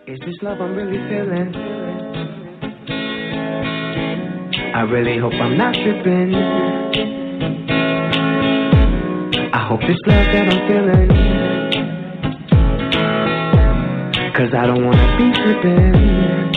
Is this love I'm really feeling? I really hope I'm not tripping. I hope this love that I'm feeling, 'cause I don't wanna be slipping.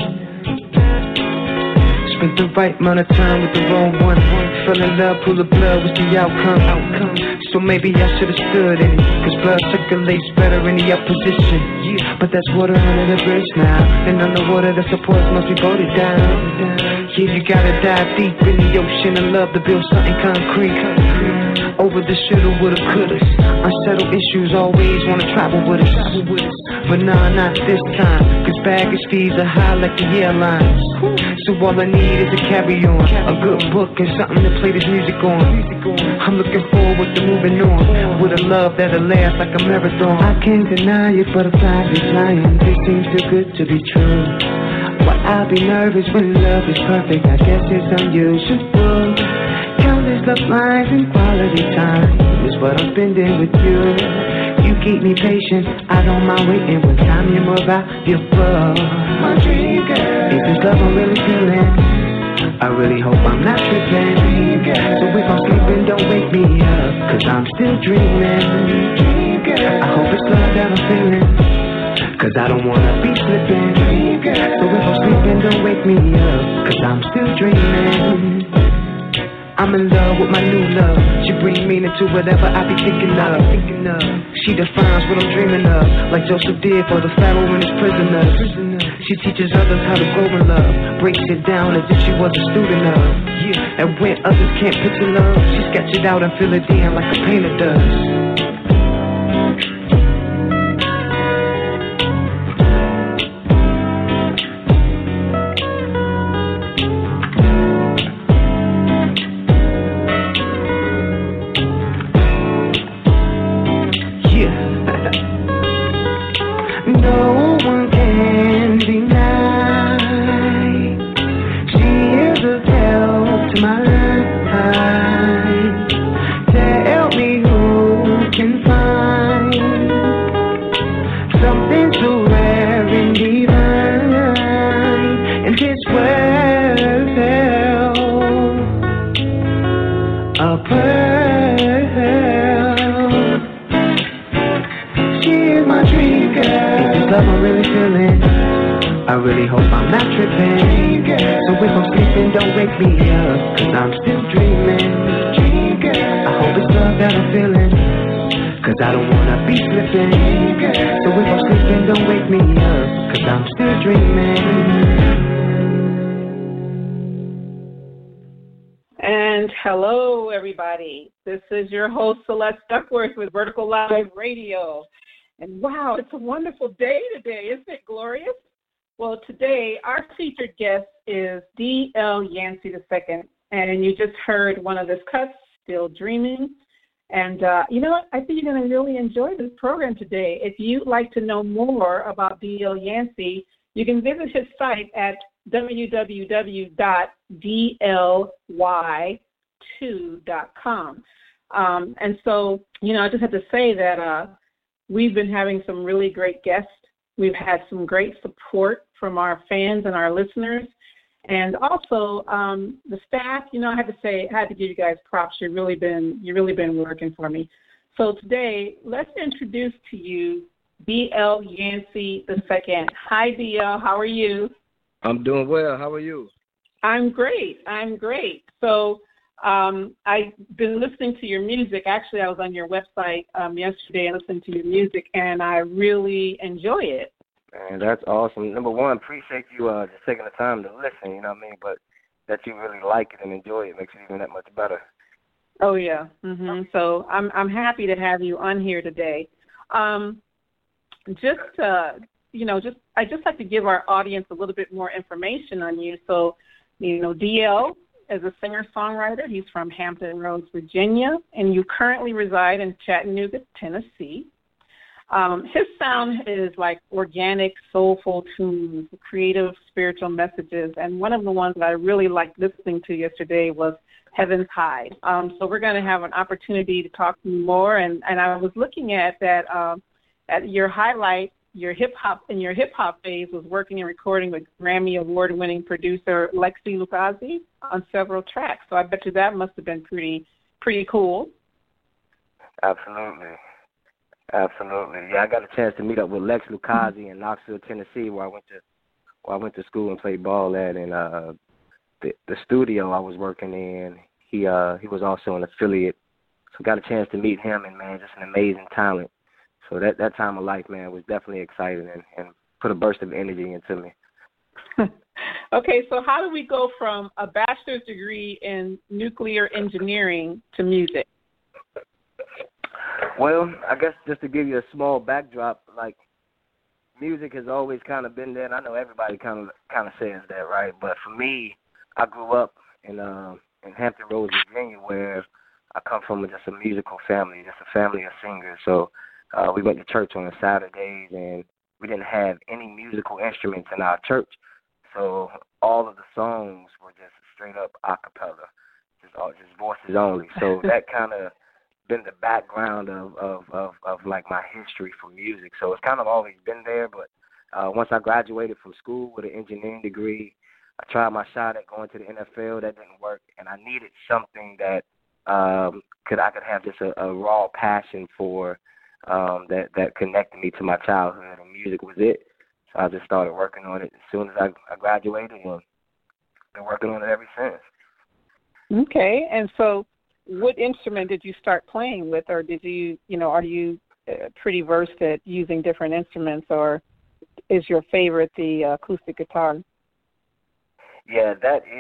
Spent the right amount of time with the wrong one. Fell in love, pull the blood, what's the outcome? So maybe I should've stood in it, 'cause blood circulates better in the opposition. But that's water under the bridge now, and underwater the supports must be voted down. Yeah, you gotta dive deep in the ocean of love to build something concrete. Over the shoulda, woulda, couldas. Unsettled issues always wanna travel with us. But nah, not this time, 'cause baggage fees are high like the airlines. So all I need is a carry-on, a good book and something to play this music on. I'm looking forward to moving on, with a love that'll last like a marathon. I can't deny it, butterflies be flying. This seems too good to be true. But I'll be nervous when love is perfect. I guess it's unusual. Countless love lines and quality time is what I'm spending with you. You keep me patient, I don't mind waiting. When time you move out, you blow my dream girl. Is this love I'm really feeling? I really hope I'm not tripping. So if I'm sleeping, don't wake me up, 'cause I'm still dreaming. I hope it's love that I'm feeling, 'cause I don't wanna be slipping. So if I'm sleeping, don't wake me up, 'cause I'm still dreaming. I'm in love with my new love. She brings meaning to whatever I be thinking of. She defines what I'm dreaming of, like Joseph did for the Pharaoh and his prisoners. She teaches others how to grow in love, breaks it down as if she was a student of. And when others can't picture love, she sketch it out and fill it in like a painter does. I really hope I'm not tripping. So if I'm sleeping, don't wake me up, 'cause I'm still dreaming. I hope it's love that I'm feeling, 'cause I don't wanna be slipping. So if I'm sleeping, don't wake me up, 'cause I'm still dreaming. And hello, everybody. This is your host, Celeste Duckworth with Vertical Live Radio. And wow, it's a wonderful day today. Isn't it glorious? Well, today our featured guest is D.L. Yancey II, and you just heard one of his cuts, Still Dreaming. And you know what? I think you're going to really enjoy this program today. If you'd like to know more about D.L. Yancey, you can visit his site at www.dly2.com. And so, you know, I just have to say that we've been having some really great guests. We've had some great support from our fans and our listeners. And also the staff, you know, I had to give you guys props. You've really been working for me. So today, let's introduce to you D.L. Yancey II. Hi, D.L. How are you? I'm doing well. How are you? I'm great. So I've been listening to your music. Actually, I was on your website yesterday and listened to your music, and I really enjoy it. Man, that's awesome. Number one, appreciate you just taking the time to listen, you know what I mean? But that you really like it and enjoy it makes it even that much better. Oh, yeah. So I'm happy to have you on here today. I'd just like to give our audience a little bit more information on you. So, you know, D.L. is a singer-songwriter. He's from Hampton Roads, Virginia, and you currently reside in Chattanooga, Tennessee. His sound is like organic, soulful tunes, creative, spiritual messages, and one of the ones that I really liked listening to yesterday was Heaven's High. So we're going to have an opportunity to talk more, and I was looking at that at your highlight your hip hop phase was working and recording with Grammy Award-winning producer Lexi Lucasi on several tracks. So I bet you that must have been pretty cool. Absolutely. Yeah, I got a chance to meet up with Lex Lucasi in Knoxville, Tennessee, where I went to school and played ball at, and the studio I was working in, he was also an affiliate. So got a chance to meet him, and man, just an amazing talent. So that time of life, man, was definitely exciting and put a burst of energy into me. Okay, so how do we go from a bachelor's degree in nuclear engineering to music? Well, I guess just to give you a small backdrop, like music has always kind of been there, and I know everybody kind of says that, right? But for me, I grew up in Hampton Roads, Virginia, where I come from just a musical family, just a family of singers. So we went to church on Saturdays, and we didn't have any musical instruments in our church. So all of the songs were just straight up a cappella, just voices only. So that kind of been the background of like my history for music. So it's kind of always been there. But once I graduated from school with an engineering degree, I tried my shot at going to the NFL. That didn't work, and I needed something that I could have just a raw passion for, that connected me to my childhood, and music was it. So I just started working on it as soon as I graduated, and been working on it ever since. Okay, and so what instrument did you start playing with, or did you, are you pretty versed at using different instruments, or is your favorite the acoustic guitar? Yeah,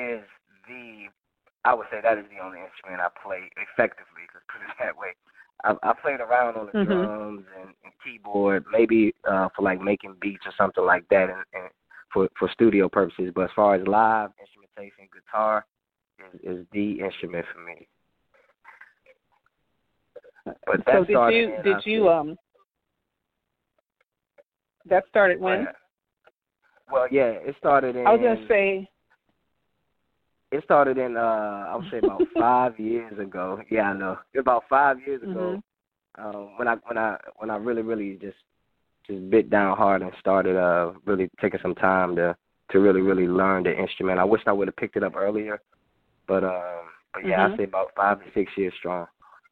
I would say that is the only instrument I play effectively, let's put it that way. I played around on the drums and keyboard, maybe for like making beats or something like that, and for studio purposes. But as far as live instrumentation, guitar is the instrument for me. But that that started when? Well, yeah, it started in. I was gonna say. It started in, I would say about 5 years ago. Yeah, I know. About 5 years ago, when I really just bit down hard and started really taking some time to really learn the instrument. I wish I would have picked it up earlier, but yeah, I'd say about 5 to 6 years strong.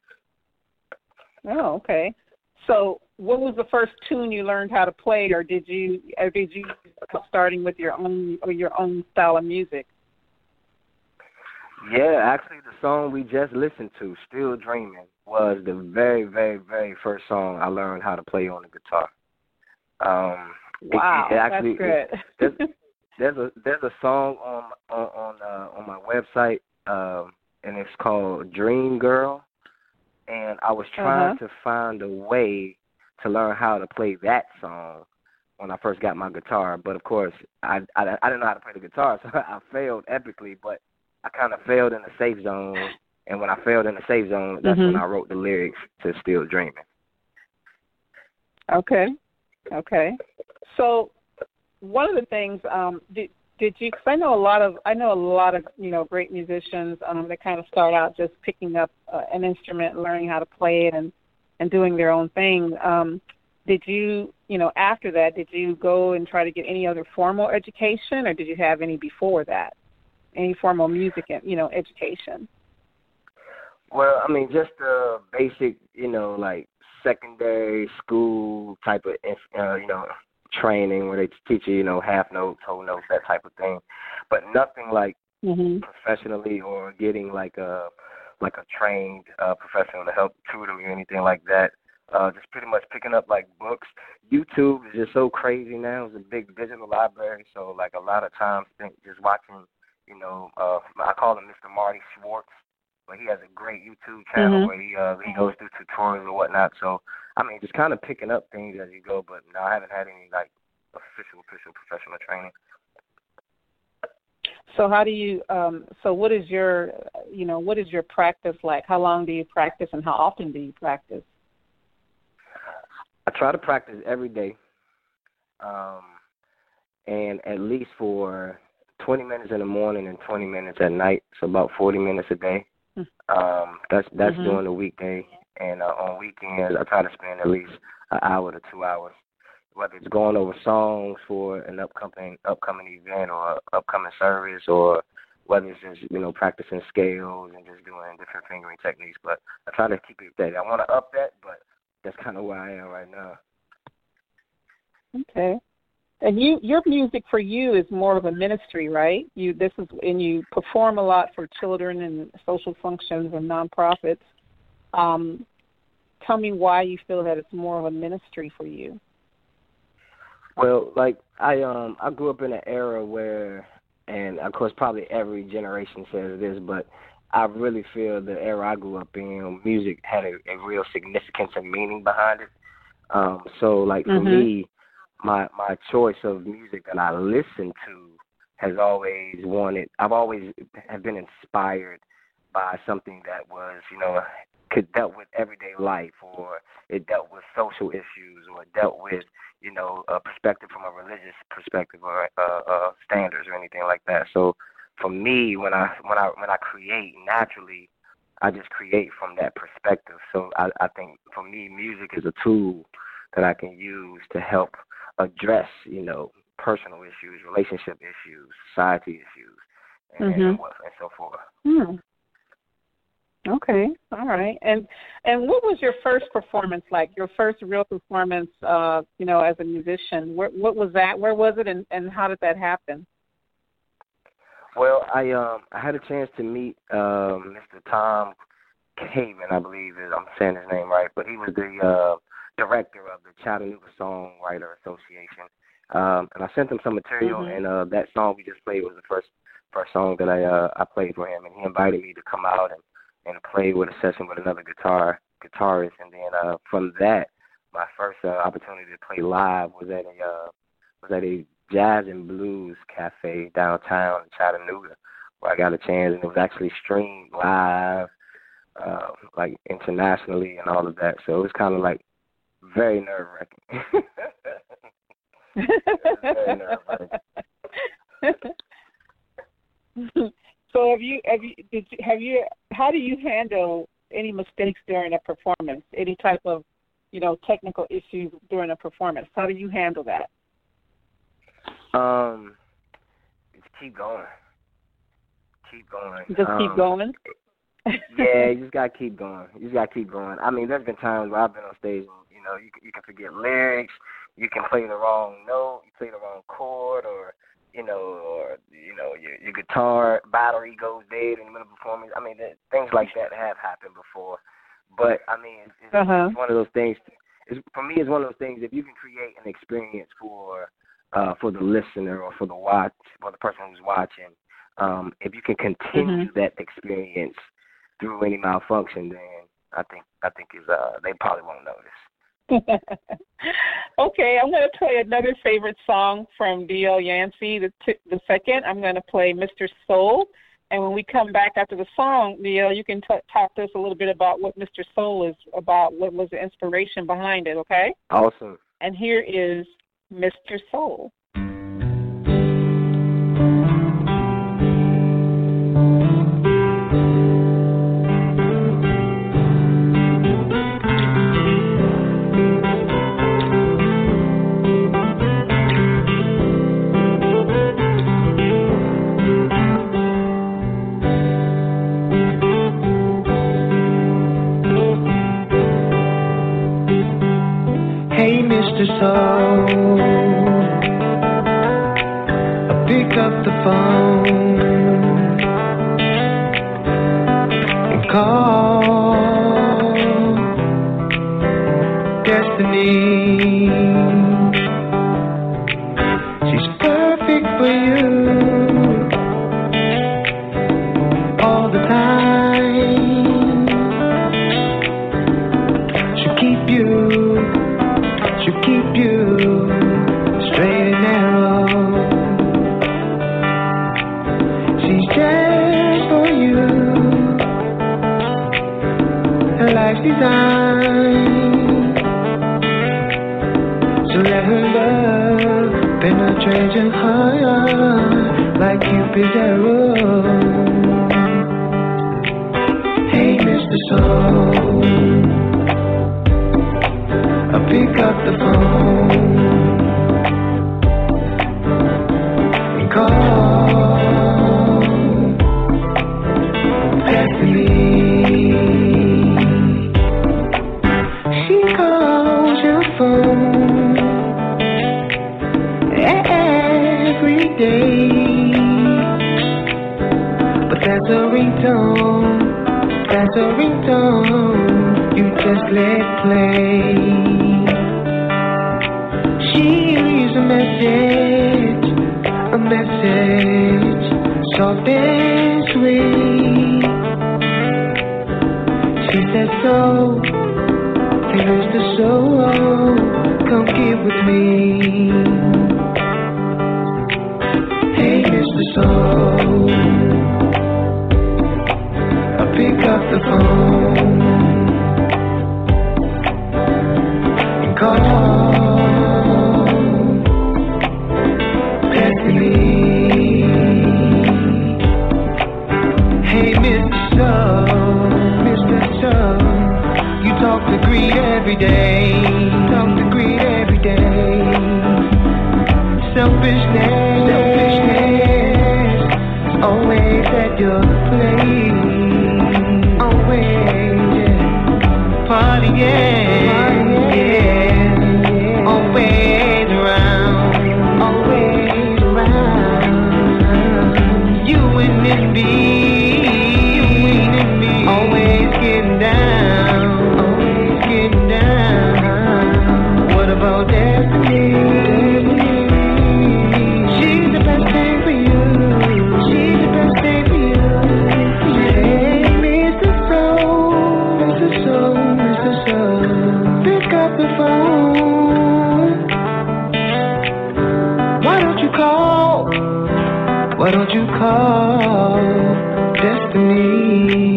Oh, okay. So, what was the first tune you learned how to play, or did you starting with your own style of music? Yeah, actually, the song we just listened to, "Still Dreaming," was the very, very, very first song I learned how to play on the guitar. Wow, that's good. There's a song on my website, and it's called "Dream Girl," and I was trying to find a way to learn how to play that song when I first got my guitar. But of course, I didn't know how to play the guitar, so I failed epically. But I kind of failed in the safe zone, and when I failed in the safe zone, that's when I wrote the lyrics to "Still Dreaming." Okay. So, one of the things, did you? Because I know a lot of great musicians that kind of start out just picking up an instrument, learning how to play it, and doing their own thing. Did you, after that, did you go and try to get any other formal education, or did you have any before that? Any formal music, education? Well, I mean, just the basic, like secondary school type of, training where they teach you, half notes, whole notes, that type of thing. But nothing like professionally or getting like a trained professional to help tutor me or anything like that. Just pretty much picking up like books. YouTube is just so crazy now. It's a big digital library, so like a lot of time spent just watching. I call him Mr. Marty Schwartz, but he has a great YouTube channel where he goes through tutorials and whatnot. So, I mean, just kind of picking up things as you go, but no, I haven't had any, like, official professional training. So how do you, what is your practice like? How long do you practice, and how often do you practice? I try to practice every day, and at least for 20 minutes in the morning and 20 minutes at night, so about 40 minutes a day. That's during the weekday, and on weekends I try to spend at least an hour to 2 hours, whether it's going over songs for an upcoming event or upcoming service, or whether it's just, practicing scales and just doing different fingering techniques. But I try to keep it steady. I want to up that, but that's kind of where I am right now. Okay. And your music for you is more of a ministry, right? You perform a lot for children and social functions and nonprofits. Tell me why you feel that it's more of a ministry for you. Well, like I grew up in an era where, and of course probably every generation says this, but I really feel the era I grew up in, music had a real significance and meaning behind it. So like for me, my choice of music that I listen to has always I've always have been inspired by something that was, dealt with everyday life, or it dealt with social issues, or it dealt with, a perspective from a religious perspective, or standards or anything like that. So for me, when I create, naturally, I just create from that perspective. So I think for me, music is a tool that I can use to help address, personal issues, relationship issues, society issues, and so forth. Okay, all right. And what was your first performance like? Your first real performance, as a musician? What was that? Where was it, and how did that happen? Well, I had a chance to meet Mr. Tom Caven, I believe I'm saying his name right, but he was the director of the Chattanooga Songwriter Association, and I sent him some material, and that song we just played was the first song that I played for him, and he invited me to come out and play with a session with another guitarist, and then from that, my first opportunity to play live was at a jazz and blues cafe downtown in Chattanooga, where I got a chance, and it was actually streamed live, like internationally and all of that. So it was kind of like very nerve-wracking. Very nerve-wracking. So how do you handle any mistakes during a performance? Any type of, technical issues during a performance? How do you handle that? Just keep going. Keep going. Just keep going? Yeah, you just gotta keep going. I mean, there's been times where I've been on stage and, you can forget lyrics, you can play the wrong note, you play the wrong chord, or your guitar battery goes dead in the middle of performance. I mean, things like that have happened before. But I mean, it's one of those things. For me, it's one of those things. If you can create an experience for the listener or for the person who's watching, if you can continue that experience through any malfunction, then I think they probably won't notice. Okay, I'm going to play another favorite song from D.L. Yancey, the second. I'm going to play Mr. Soul. And when we come back after the song, D.L., you can talk to us a little bit about what Mr. Soul is about, what was the inspiration behind it, okay? Awesome. And here is Mr. Soul. Soul, I pick up the phone and call Destiny. She's perfect for you all the time. She'll keep you straight and narrow. She's just for you. Her life's designed, so let her love penetrate your heart like Cupid's arrow. Hey, Mr. Soul, I pick up the phone day. But that's a ringtone, that's a ringtone you just let play. She leaves a message, soft and sweet. She said so, hey Mr. Soul, come get with me. Hey Mr. Soul, I pick up the phone and call Destiny. Hey Mr. Soul, you talk to greed every day, talk to greed every day. Selfishness, always at your place, always, yeah. Partying, yeah. Always around, you and me, always getting down, What about Destiny? She's the best thing for you. Hey, Mr. Soul, pick up the phone. Why don't you call Destiny?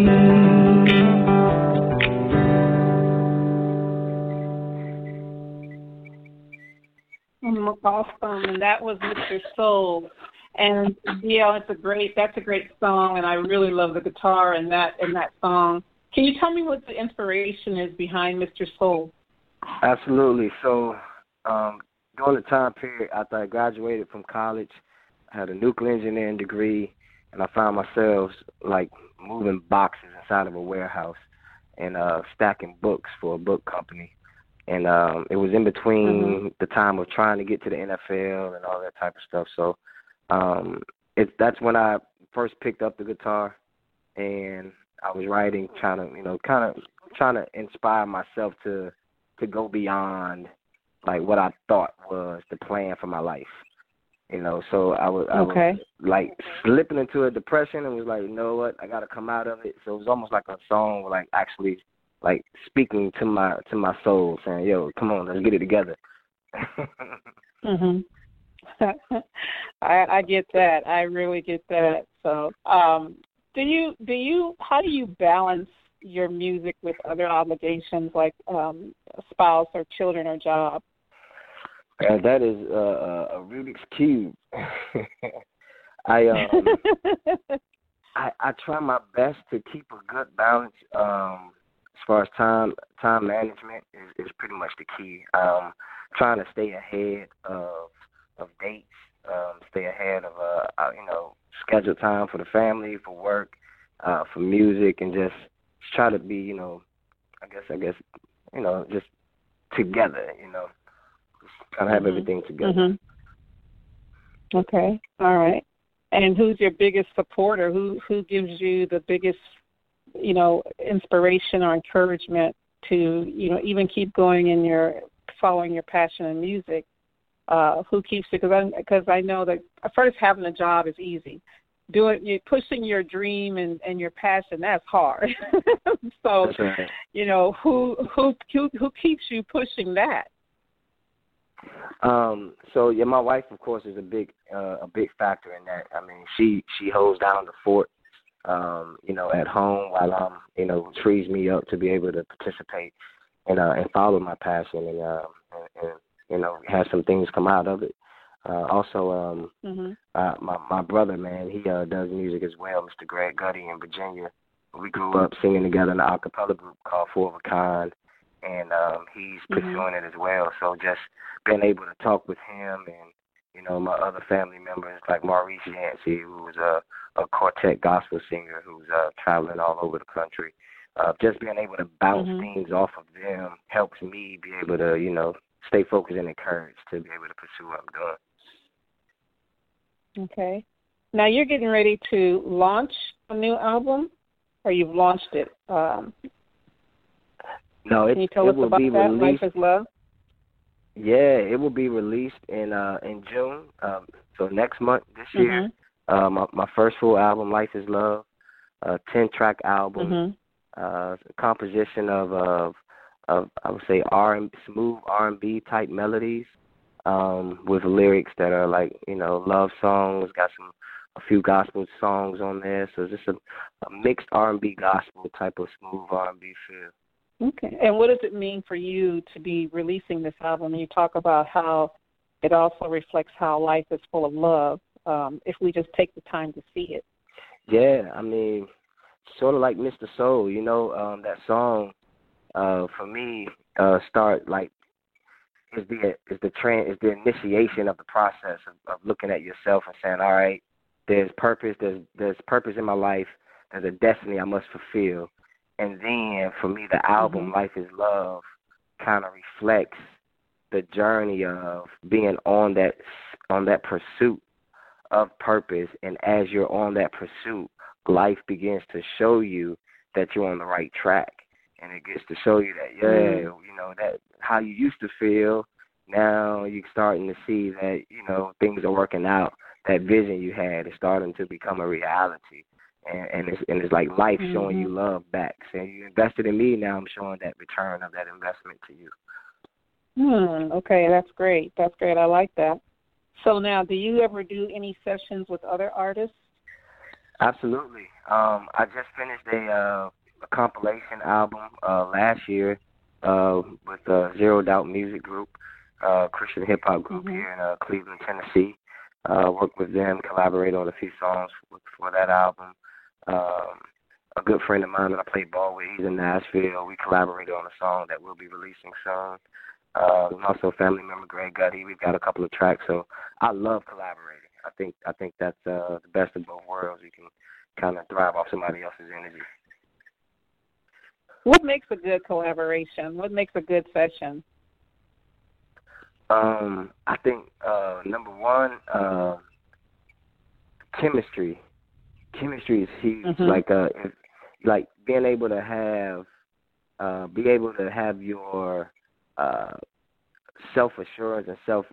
Awesome, and that was Mr. Soul. And yeah, that's a great song, and I really love the guitar in that song. Can you tell me what the inspiration is behind Mr. Soul? Absolutely. So, during the time period after I graduated from college, I had a nuclear engineering degree, and I found myself like moving boxes inside of a warehouse and stacking books for a book company. And it was in between the time of trying to get to the NFL and all that type of stuff. So that's when I first picked up the guitar, and I was writing, trying to inspire myself to go beyond like what I thought was the plan for my life. So I was like slipping into a depression and was like, you know what, I got to come out of it. So it was almost like a song, like actually like speaking to my soul, saying, yo, come on, let's get it together. I get that. I really get that. So, how do you balance your music with other obligations like a spouse or children or job? That is a Rubik's Cube. I try my best to keep a good balance. As far as time management is pretty much the key. Trying to stay ahead of dates, stay ahead of scheduled time for the family, for work, for music, and just try to be, I guess, just together, just kind of have everything together. Okay, all right. And who's your biggest supporter? Who gives you the biggest, inspiration or encouragement to, even keep going in following your passion in music? Who keeps it? Because I know that first having a job is easy. Pushing your dream and your passion, that's hard. So, that's right. Who keeps you pushing that? So yeah, my wife, of course, is a big factor in that. I mean, she holds down the fort, at home while I'm, frees me up to be able to participate and follow my passion and have some things come out of it. Also, my brother, man, he does music as well, Mr. Greg Gutty in Virginia. We grew up singing together in an a cappella group called Four of a Kind, and he's pursuing it as well. So just being able to talk with him and, my other family members like Maurice Yancey, who's a quartet gospel singer who's traveling all over the country. Just being able to bounce things off of them helps me be able to, stay focused and encouraged to be able to pursue what I'm Okay. Now you're getting ready to launch a new album, or you've launched it? No, Can you tell us will about be that? released. Life is Love. Yeah, it will be released in June. So next month this year. My first full album, Life is Love, a 10-track album, composition of I would say smooth R&B type melodies, with lyrics that are like, love songs. Got a few gospel songs on there, so it's just a mixed R&B gospel type of smooth R&B feel. Okay. And what does it mean for you to be releasing this album? You talk about how it also reflects how life is full of love, if we just take the time to see it. Yeah, I mean, sort of like Mr. Soul, that song, for me, start like is the initiation of the process of looking at yourself and saying, all right, there's purpose in my life, there's a destiny I must fulfill. And then for me, the album Life is Love kind of reflects the journey of being on that pursuit of purpose. And as you're on that pursuit, life begins to show you that you're on the right track. And it gets to show you that, that how you used to feel, now you're starting to see that, things are working out. That vision you had is starting to become a reality. And it's like life showing you love back. Saying you invested in me, now I'm showing that return of that investment to you. Okay, that's great. That's great. I like that. So now, do you ever do any sessions with other artists? Absolutely. I just finished a compilation album last year with Zero Doubt Music Group, Christian hip hop group here in Cleveland, Tennessee. Worked with them, collaborated on a few songs for that album. A good friend of mine that I play ball with, he's in Nashville. We collaborated on a song that we'll be releasing soon. And also family member Greg Gutty. We've got a couple of tracks, so I love collaborating. I think that's the best of both worlds. You can kind of thrive off somebody else's energy. What makes a good collaboration? What makes a good session? I think number one, chemistry. Chemistry is huge. Like being able to have your self assurance and self,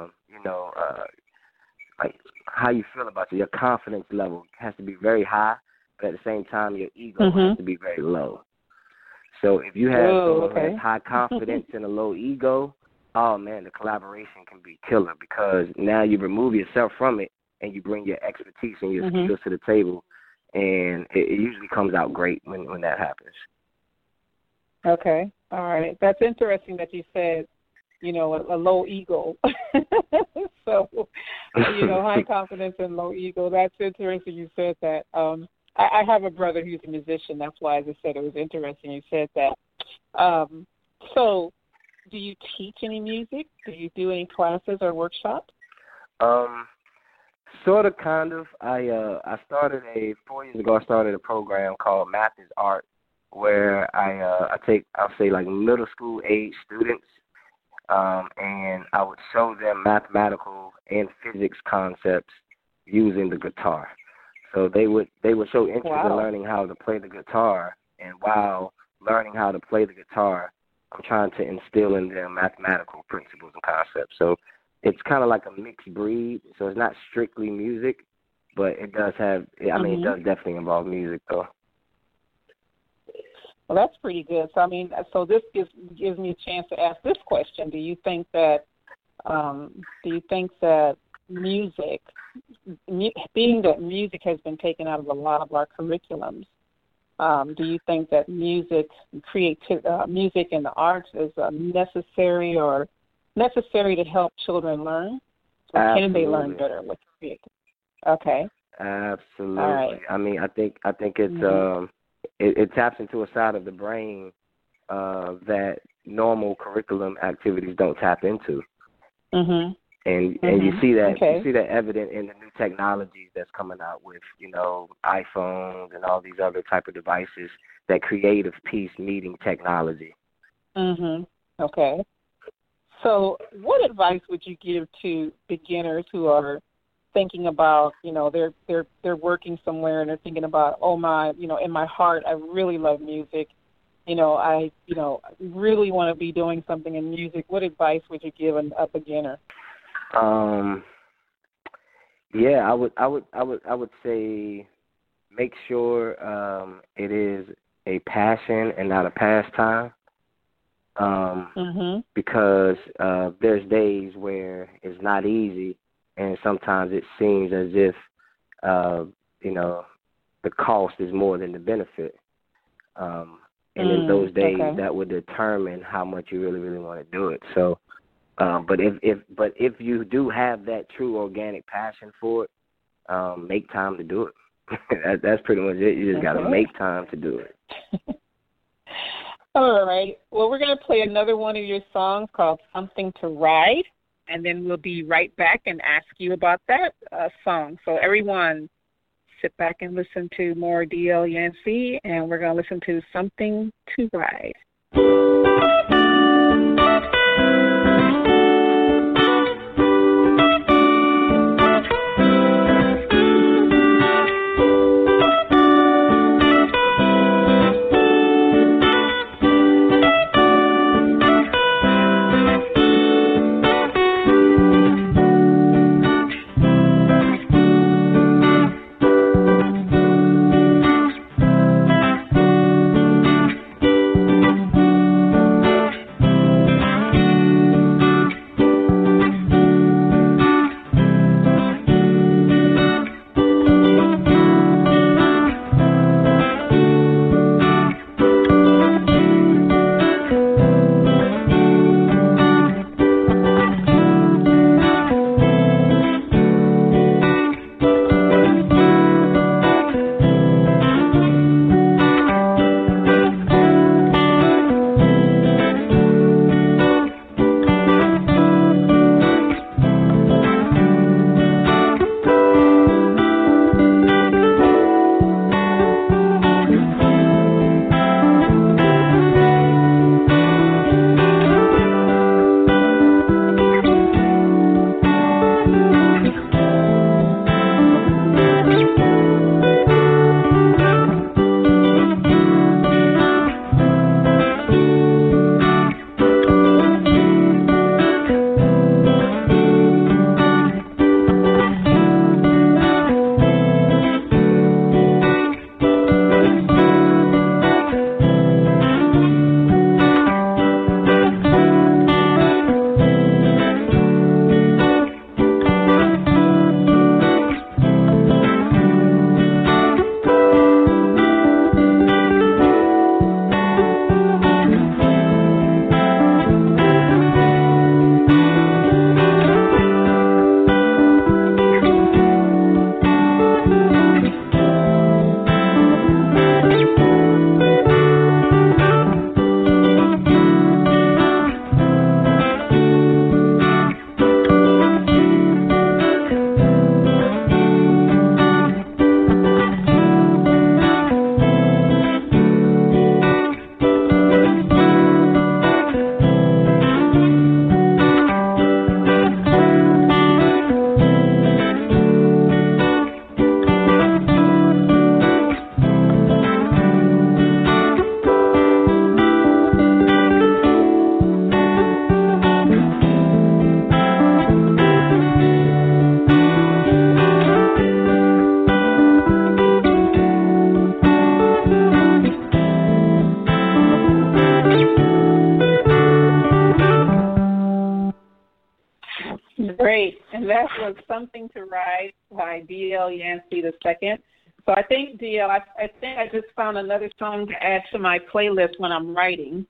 like how you feel about your confidence level has to be very high, but at the same time your ego has to be very low. So if you have someone who has high confidence and a low ego, oh man, the collaboration can be killer because now you remove yourself from it and you bring your expertise and your skills to the table, and it usually comes out great when that happens. Okay, all right. That's interesting that you said, a low ego. So, high confidence and low ego. That's interesting you said that. I have a brother who's a musician. That's why I just said it was interesting you said that. So, do you teach any music? Do you do any classes or workshops? Sort of, kind of. I started 4 years ago. I started a program called Math is Art, where I take, I'll say, like middle school age students, and I would show them mathematical and physics concepts using the guitar. So they would show interest in learning how to play the guitar, and while learning how to play the guitar, I'm trying to instill in them mathematical principles and concepts. So it's kind of like a mixed breed. So it's not strictly music, but it does have, it does definitely involve music, though. Well, that's pretty good. So this gives me a chance to ask this question. Do you think that music, being that music has been taken out of a lot of our curriculums, do you think that music and the arts is necessary to help children learn? Or can they learn better with creativity? Okay. Absolutely. All right. I think it's it taps into a side of the brain that normal curriculum activities don't tap into. And you see that evident in the new technologies that's coming out with, iPhones and all these other type of devices, that creative piece meeting technology. Okay. So what advice would you give to beginners who are thinking about, they're working somewhere and they're thinking about, oh my, in my heart, I really love music. I really want to be doing something in music. What advice would you give a beginner? Yeah, I would say make sure it is a passion and not a pastime. Because there's days where it's not easy, and sometimes it seems as if the cost is more than the benefit. And in those days, that would determine how much you really, really want to do it. So, but if you do have that true organic passion for it, make time to do it. That's pretty much it. You just got to make time to do it. All right. Well, we're going to play another one of your songs called "Something to Ride," and then we'll be right back and ask you about that song. So everyone, sit back and listen to more D.L. Yancey, and we're going to listen to "Something to Ride." Great. And that was Something to Ride by D.L. Yancey II. So I think, D.L., I think I just found another song to add to my playlist when I'm writing.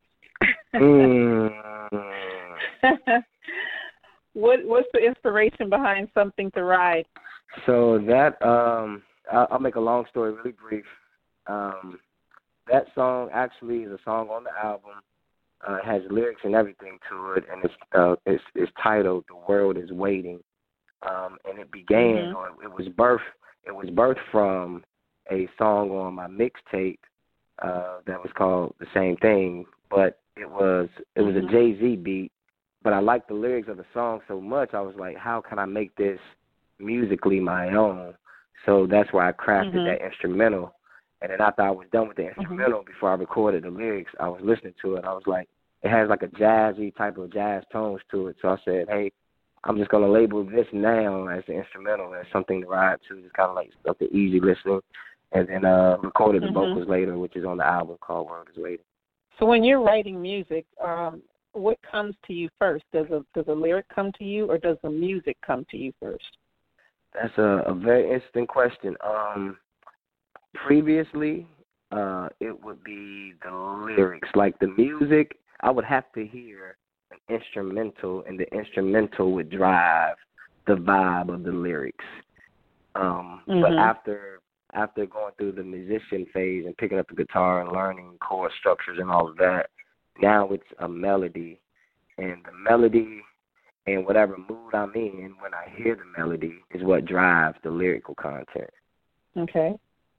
What's the inspiration behind Something to Ride? So that, I'll make a long story really brief. That song actually is a song on the album. It has lyrics and everything to it, and it's titled "The World Is Waiting," and it began, or it was birthed from a song on my mixtape that was called the same thing, but it was a Jay-Z beat. But I liked the lyrics of the song so much, I was like, how can I make this musically my own. So that's why I crafted that instrumental. And then after I was done with the instrumental, before I recorded the lyrics, I was listening to it. I was like, it has like a jazzy type of jazz tones to it. So I said, hey, I'm just going to label this now as the instrumental, as something to ride to. It's kind of like something easy listening. And then recorded the vocals later, which is on the album called World is Waiting. So when you're writing music, what comes to you first? Does a lyric come to you, or does the music come to you first? That's a very interesting question. Previously, it would be the lyrics. Like the music, I would have to hear an instrumental, and the instrumental would drive the vibe of the lyrics. But after going through the musician phase and picking up the guitar and learning chord structures and all of that, now it's a melody. And the melody and whatever mood I'm in when I hear the melody is what drives the lyrical content. Okay.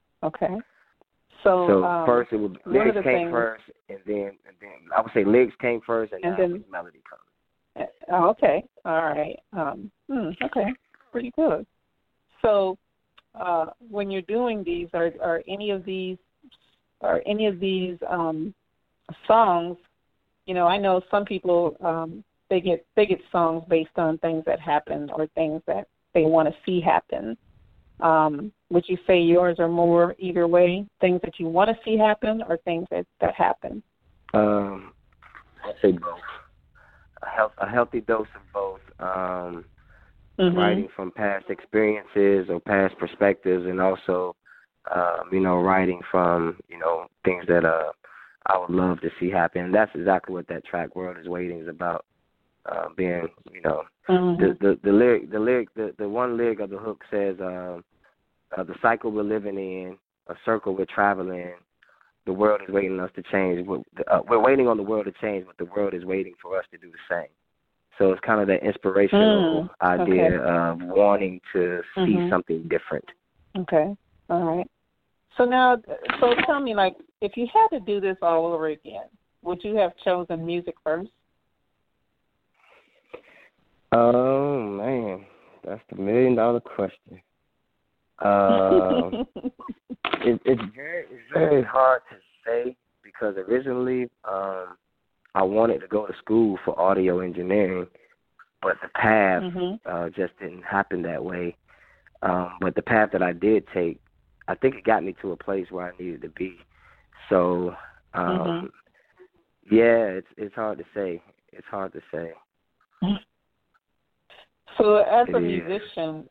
So first it would lyrics came first, and then I would say lyrics came first, and then melody comes. Okay. All right. Okay. Pretty good. So when you're doing these, are any of these songs? You know, I know some people they get songs based on things that happen or things that they want to see happen. Would you say yours are more either way, things that you want to see happen or things that happen? I'd say both. A healthy dose of both. Writing from past experiences or past perspectives, and also, writing from, things that I would love to see happen. And that's exactly what that track "World Is Waiting" is about. Being, the lyric, the one lyric of the hook says, "The cycle we're living in, a circle we're traveling. The world is waiting us to change. We're waiting on the world to change, but the world is waiting for us to do the same." So it's kind of that inspirational idea of wanting to see something different. Okay. All right. So tell me, like, if you had to do this all over again, would you have chosen music first? Oh, man. That's the $1 million question. It's very hard to say, because originally I wanted to go to school for audio engineering, but the path just didn't happen that way. But the path that I did take, I think it got me to a place where I needed to be. So, it's hard to say. It's hard to say. So as a musician,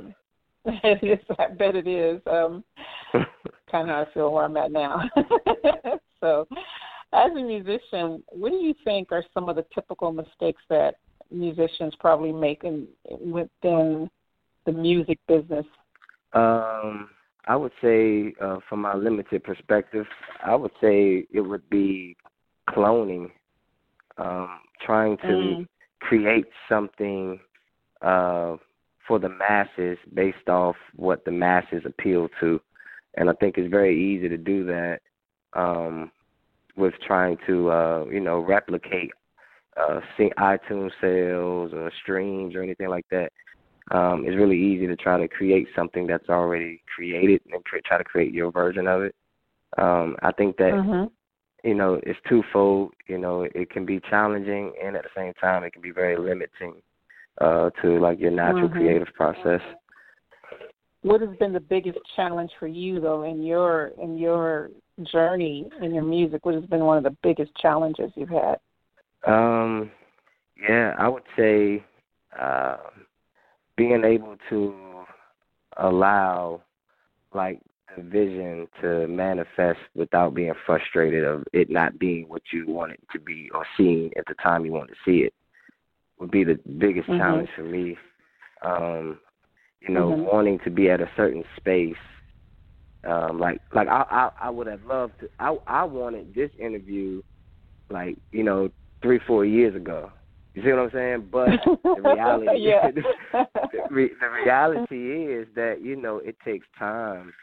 I bet it is. Kind of how I feel where I'm at now. So, as a musician, what do you think are some of the typical mistakes that musicians probably make within the music business? I would say, from my limited perspective, I would say it would be cloning, trying to create something for the masses based off what the masses appeal to. And I think it's very easy to do that with trying to, replicate iTunes sales or streams or anything like that. It's really easy to try to create something that's already created and try to create your version of it. I think that, it's twofold. It can be challenging, and at the same time, it can be very limiting to, like, your natural creative process. What has been the biggest challenge for you, though, in your journey in your music? What has been one of the biggest challenges you've had? I would say being able to allow, like, the vision to manifest without being frustrated of it not being what you want it to be or seeing at the time you want to see it would be the biggest challenge for me. Wanting to be at a certain space. I would have loved to. I wanted this interview, 3-4 years ago. You see what I'm saying? But the reality, the reality is that it takes time,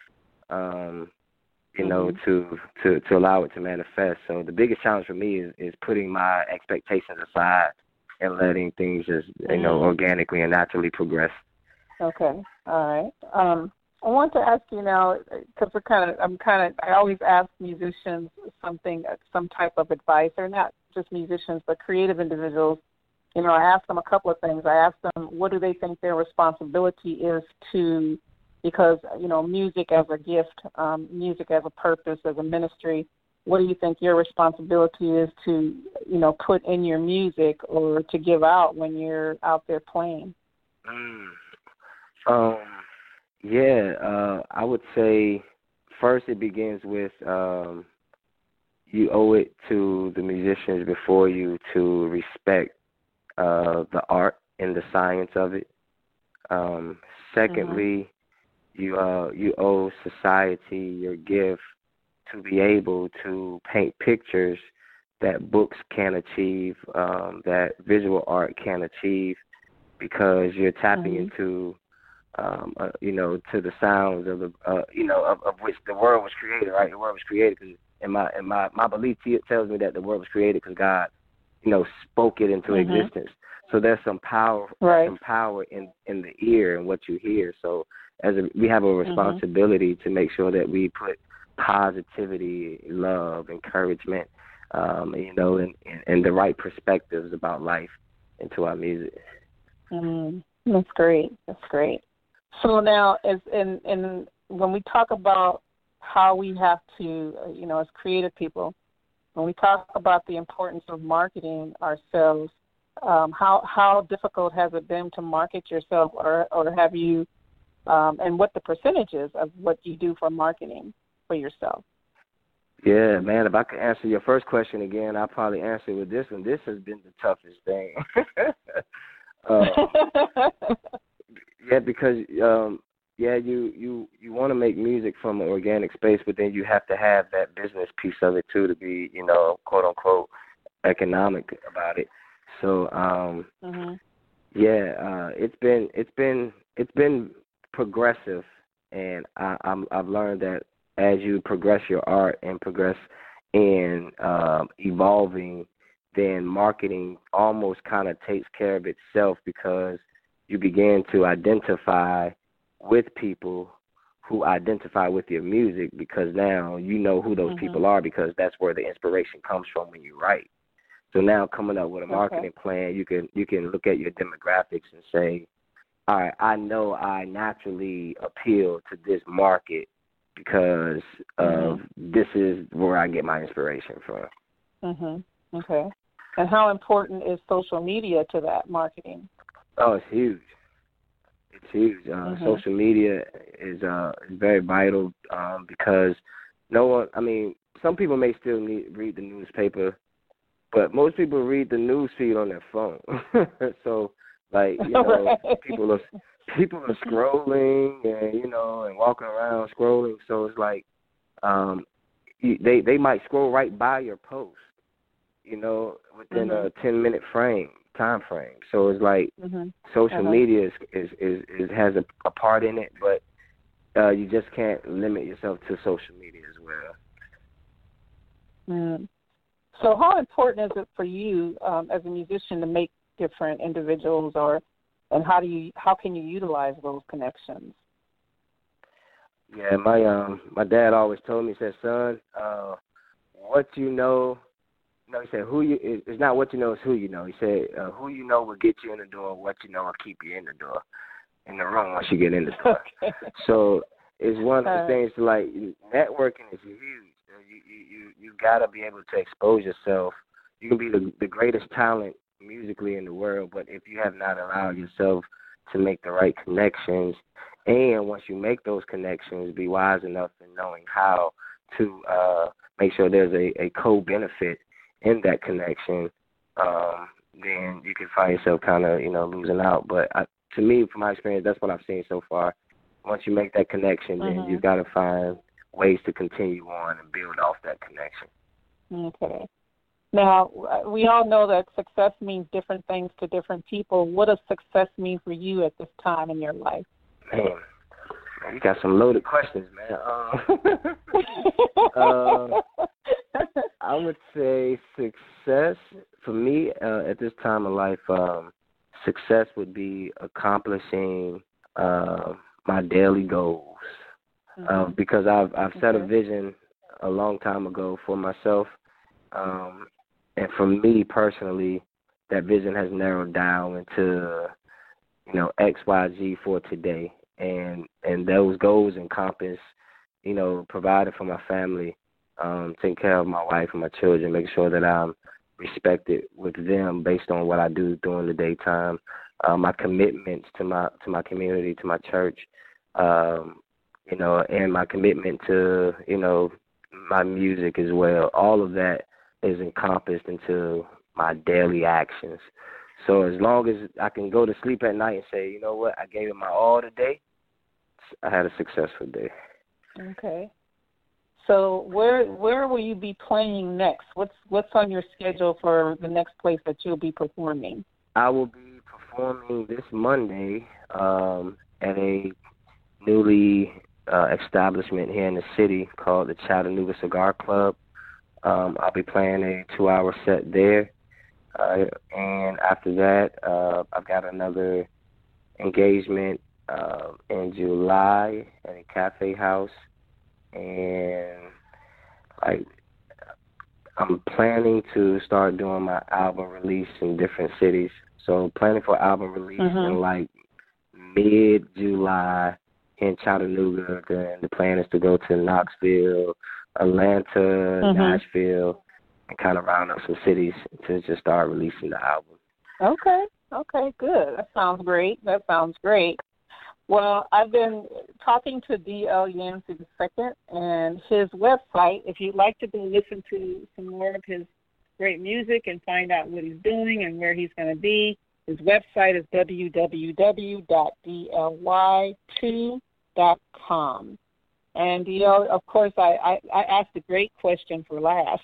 to allow it to manifest. So the biggest challenge for me is putting my expectations aside and letting things just organically and naturally progress. Okay. All right. I want to ask you now, because I always ask musicians some type of advice, or not just musicians, but creative individuals. You know, I ask them a couple of things. I ask them, what do they think their responsibility is to, because, you know, music as a gift, music as a purpose, as a ministry, what do you think your responsibility is to, you know, put in your music or to give out when you're out there playing? I would say first it begins with you owe it to the musicians before you to respect the art and the science of it. Secondly, you owe society your gift to be able to paint pictures that books can achieve, that visual art can achieve, because you're tapping into to the sounds of the of which the world was created. Right, the world was created because, in my belief, it tells me that the world was created because God, spoke it into existence. So there's some power, in the ear and what you hear. So we have a responsibility to make sure that we put positivity, love, encouragement, and the right perspectives about life into our music. That's great. That's great. So now, when we talk about how we have to, as creative people, when we talk about the importance of marketing ourselves, how difficult has it been to market yourself, or have you, and what the percentages of what you do for marketing for yourself? Yeah, man, if I could answer your first question again, I'll probably answer with this one. This has been the toughest thing. Because you want to make music from an organic space, but then you have to have that business piece of it too to be, quote unquote, economic about it. So it's been progressive, and I've learned that as you progress your art and progress in evolving, then marketing almost kind of takes care of itself, because you begin to identify with people who identify with your music, because now you know who those people are, because that's where the inspiration comes from when you write. So now coming up with a marketing plan, you can look at your demographics and say, all right, I know I naturally appeal to this market because this is where I get my inspiration from. Okay. And how important is social media to that marketing? Oh, it's huge. It's huge. Social media is very vital, because some people may still read the newspaper, but most people read the news feed on their phone. So, people are scrolling and walking around scrolling. So it's like they might scroll right by your post, within a 10-minute time frame. So it's like social media has a part in it, but you just can't limit yourself to social media as well. So how important is it for you as a musician to make different individuals, and how can you utilize those connections? Yeah, my dad always told me, he said, son, what you know. No, he said, it's not what you know, it's who you know. He said, who you know will get you in the door, what you know will keep you in the door, in the room once you get in the door. So it's one of the things to, networking is huge. You got to be able to expose yourself. You can be the greatest talent musically in the world, but if you have not allowed yourself to make the right connections, and once you make those connections, be wise enough in knowing how to make sure there's a co-benefit in that connection, then you can find yourself kind of, losing out. But to me, from my experience, that's what I've seen so far. Once you make that connection, then you've got to find ways to continue on and build off that connection. Okay. Now, we all know that success means different things to different people. What does success mean for you at this time in your life? Man, you got some loaded questions, man. I would say success, for me, at this time of life, success would be accomplishing my daily goals, because I've set a vision a long time ago for myself, and for me personally, that vision has narrowed down into, X, Y, Z for today, and those goals encompass, providing for my family, taking care of my wife and my children, making sure that I'm respected with them based on what I do during the daytime, my commitments to my community, to my church, and my commitment to, my music as well. All of that is encompassed into my daily actions. So as long as I can go to sleep at night and say, you know what, I gave it my all today, I had a successful day. Okay. So where will you be playing next? What's on your schedule for the next place that you'll be performing? I will be performing this Monday at a newly establishment here in the city called the Chattanooga Cigar Club. I'll be playing a 2-hour set there. And after that, I've got another engagement in July at a cafe house. And I'm planning to start doing my album release in different cities. So planning for album release in mid-July in Chattanooga. Then the plan is to go to Knoxville, Atlanta, Nashville, and kind of round up some cities to just start releasing the album. Okay, good. That sounds great. Well, I've been talking to D.L. Yancey II, and his website, if you'd like to go listen to some more of his great music and find out what he's doing and where he's going to be, his website is www.dly2.com. And, of course, I asked a great question for last.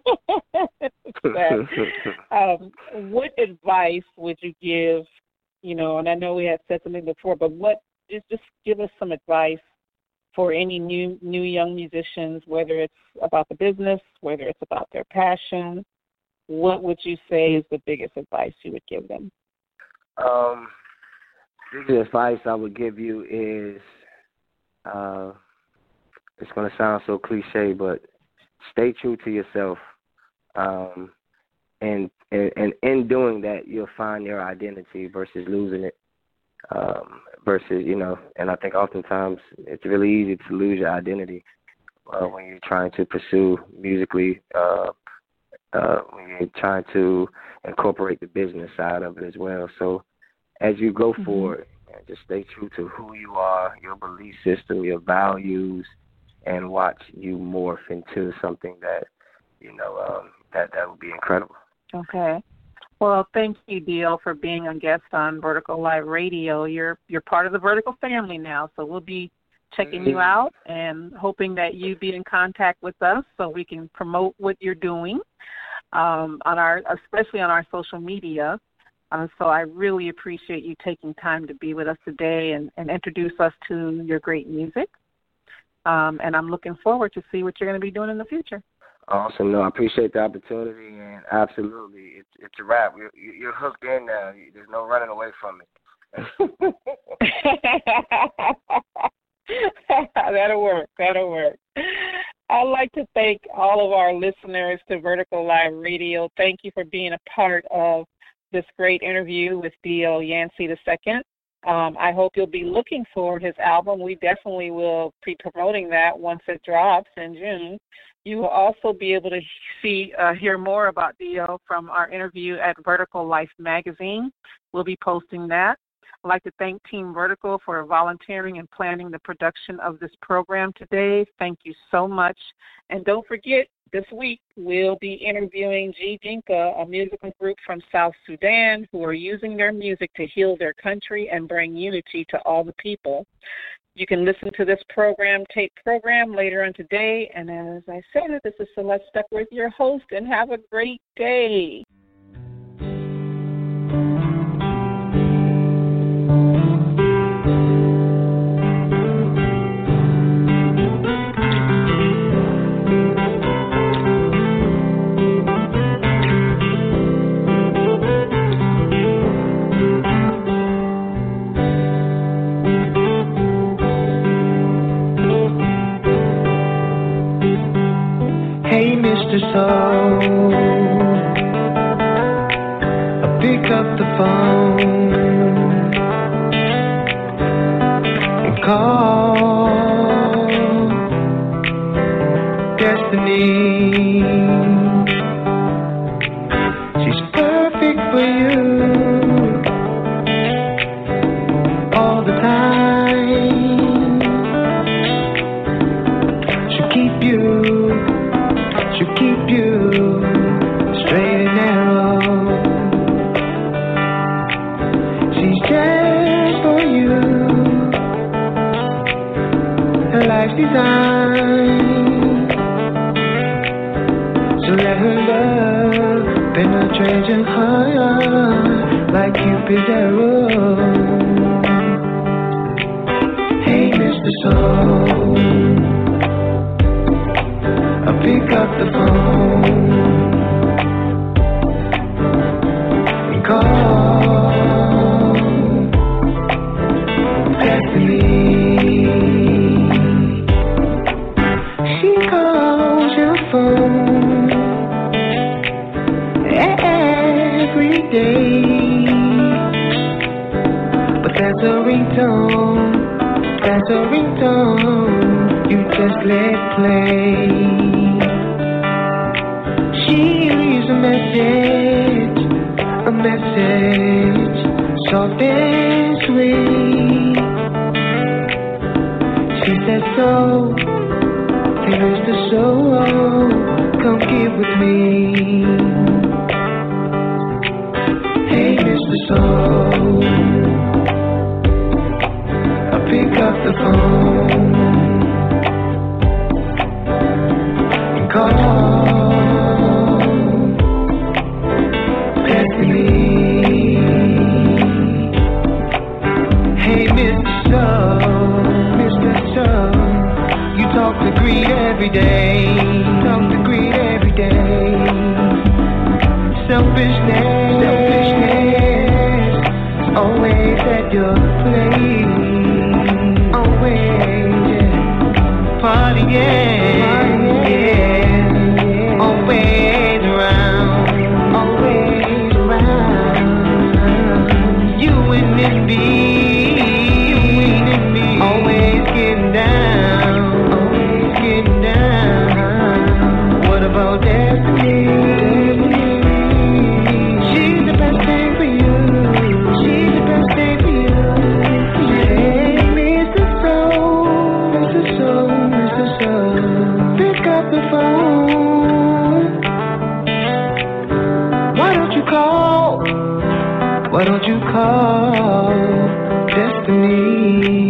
What advice would you give, and I know we had said something before, but just give us some advice for any new young musicians, whether it's about the business, whether it's about their passion. What would you say is the biggest advice you would give them? Biggest advice I would give you is, it's going to sound so cliche, but stay true to yourself. And in doing that, you'll find your identity versus losing it. And I think oftentimes it's really easy to lose your identity when you're trying to pursue musically, when you're trying to incorporate the business side of it as well. So as you go forward, just stay true to who you are, your belief system, your values, and watch you morph into something that, that would be incredible. Okay. Well, thank you, D.L., for being a guest on Vertical Live Radio. You're part of the Vertical family now, so we'll be checking you out and hoping that you be in contact with us so we can promote what you're doing, especially on our social media. So I really appreciate you taking time to be with us today and introduce us to your great music. And I'm looking forward to see what you're going to be doing in the future. Awesome. No, I appreciate the opportunity, and absolutely, it's a wrap. You're hooked in now. There's no running away from it. That'll work. I'd like to thank all of our listeners to Vertical Live Radio. Thank you for being a part of this great interview with D.L. Yancey II. I hope you'll be looking for his album. We definitely will be promoting that once it drops in June. You will also be able to hear more about D.L. from our interview at Vertical Life Magazine. We'll be posting that. I'd like to thank Team Vertical for volunteering and planning the production of this program today. Thank you so much. And don't forget, this week we'll be interviewing G Dinka, a musical group from South Sudan who are using their music to heal their country and bring unity to all the people. You can listen to this tape program later on today. And as I said, this is Celeste Duckworth, your host, and have a great day. call destiny. She's perfect for you all the time. She'll keep you straight and narrow. She's just for you. Her life's designed, so let her love penetrate your heart like Cupid's arrow. Hey, Mr. Soul, I'll pick up the phone and call destiny. She calls your phone every day, but that's a ringtone, that's a ringtone you just let play. She leaves a message soft and sweet. She says, so, hey Mr. Soul, come get with me. Hey Mr. Soul, I'll pick up the phone and call destiny. Hey Mr. Soul, you talk to greed every day, talk to greed every day. Selfishness, always at your place, always, yeah. Partying, yeah. Always around, you and me, always getting down, What about destiny? She's the best thing for you. She's the best thing for you. Hey, Mr. Soul, pick up the phone. Why don't you call destiny?